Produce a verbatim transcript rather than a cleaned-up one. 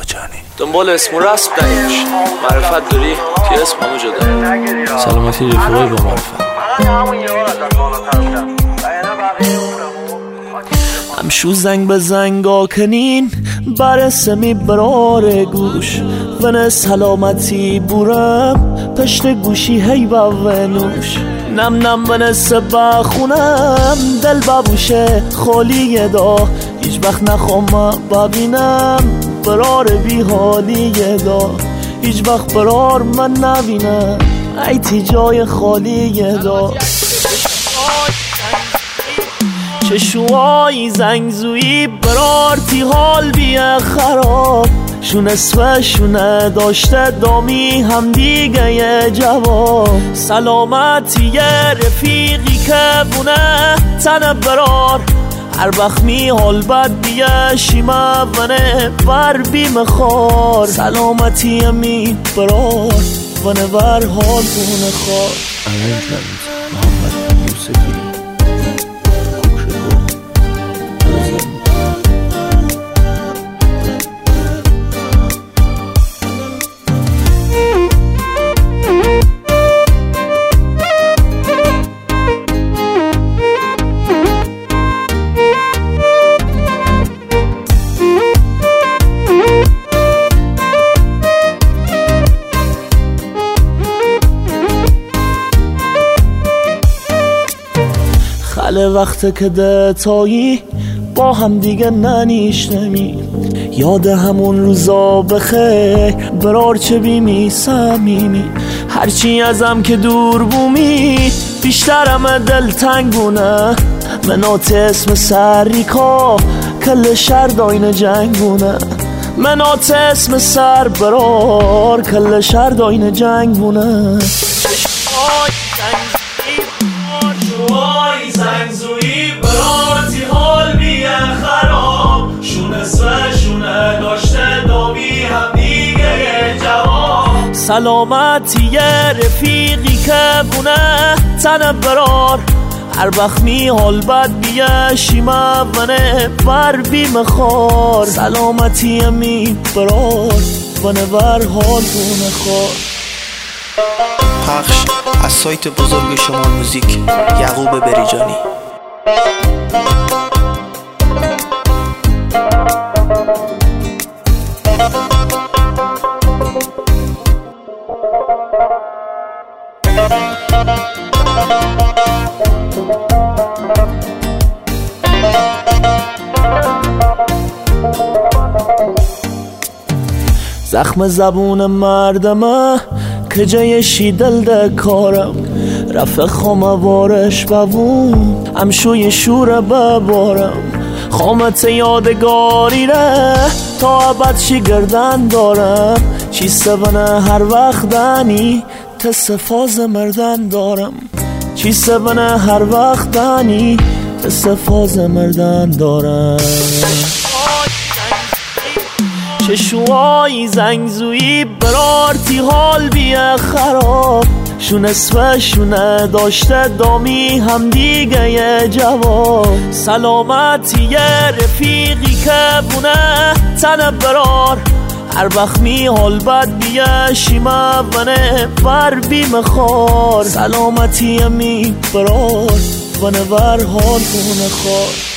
جانی. دنبال اسم و رسم نیش، معرفت داری که اسم همو جدا. سلامتی رفیقای با معرفت. همشو زنگ به زنگا کنین برسمی برار گوش ون سلامتی بورم پشت گوشی هی باونوش نم نم ون سبا خونم دل بابوشه خالیه دا هیچ وقت نخوام ببینم برار بی حالیه دا هیچ وقت برار من نبینم ای تی جای خالیه دا چشوهای زنگزویی برارتی حال بیه خراب شون اسمه شونه داشته دامی هم دیگه یه جواب سلامتی یه رفیقی که بونه تنه برار هر وقت می حال بد بیه شیمه ونه بر بیم خار سلامتی می برار ونه بر حال بونه خار امین تمیز محمد یوسفی خاله وقت که دتایی با هم دیگه ننیشنمی یاد همون روزا بخیر برار چه بیمی سمیمی هرچی ازم که دور بومی بیشترم دل تنگونه منات اسم سریکا کل شهر داین جنگونه منات اسم سر برار کل شهر داین جنگونه شوهای زنگزویی برارتی حال بیه خراب شونه سوه شونه داشته دامی هم دیگه یه جواب سلامتی یه رفیقی که بونه تنه برار هر وقت می حال بد بیه شیمه ونه بر بیم خار سلامتی می برار ونه بر حال بونه خار. پخش از سایت بزرگ شما موزیک یعقوب بریجانی. زخم زبون مردمه که جای شیدل ده کارم رفع خاموارش ببون همشوی شور ببارم خامت یادگاری ره تا ابد چی گردن دارم چی سبنه هر وقت دنی تصفاز مردن دارم چی سبنه هر وقت دنی تصفاز مردن دارم چشوهای زنگزویی برارتی حال بیه خراب شون اسمه شونه داشته دامی هم دیگه یه جواب سلامتی یه رفیقی که بونه تنه برار هر وقت می حال بد بیه شیمه ونه بر بیم خار سلامتی می برار ونه بر حال بونه خار.